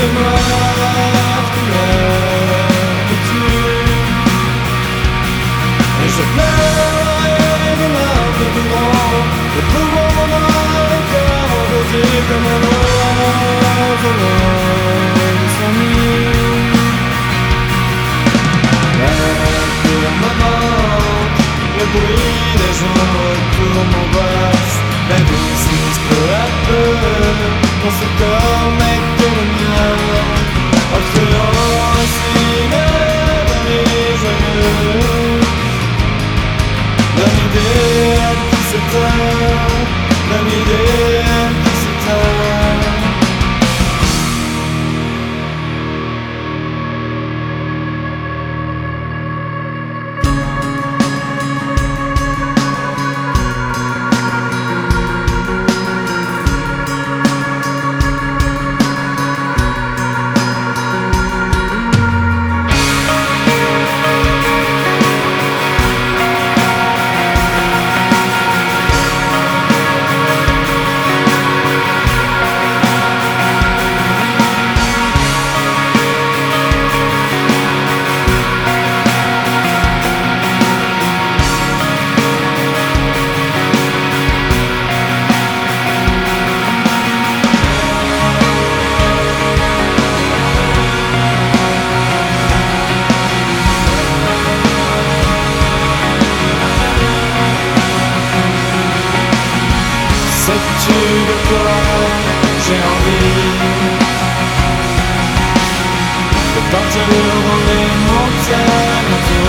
c'est moi qui l'habitude. Et je pleurerai des larmes de grand, le pauvre moment le cœur enrosé comme un oiseau loin de son nid. L'air me manque, le bruit des gens autour m'angoisse. La vie s'use peu à peu dans ce corps mec de le mien, en créant ainsi mes joyeux. D'un idéal qui s'éteint, d'un idéal qui s'éteint. Sais-tu de quoi j'ai envie? De partir dans les montagnes.